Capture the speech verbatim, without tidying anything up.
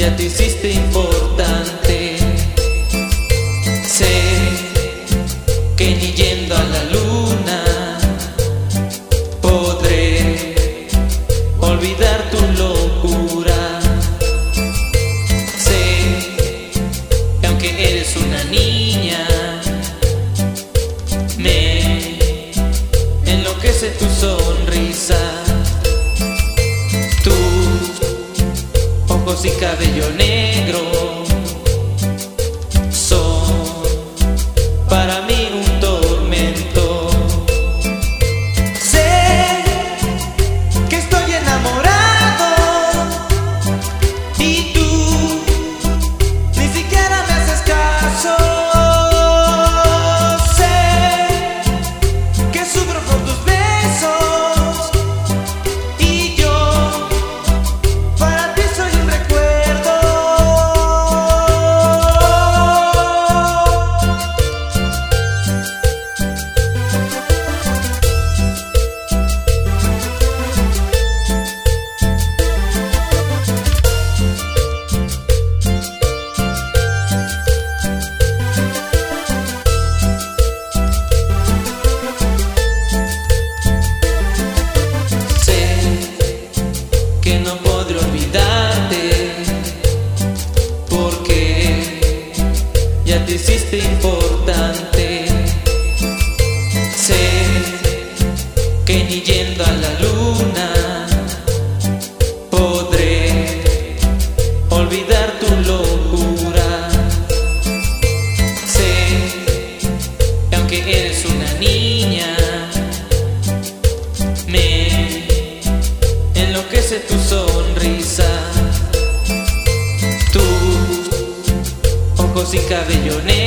ya te hiciste importante. Sé que ni yendo a la luna podré olvidar tu locura. Sé que aunque eres una niña, me enloquece tu sonrisa, tus ojos y cabello negro son para mí un tormento. Sé que estoy enamorado y tú ni siquiera me haces caso. Sé que sufro por tus besos y yo para ti soy un recuerdo. Que no podré olvidarte porque ya te hiciste importante. Sé que ni yendo a la luna podré olvidar tu locura. Sé que aunque eres una niña, me enloquece tu sonrisa, tus ojos y cabello negro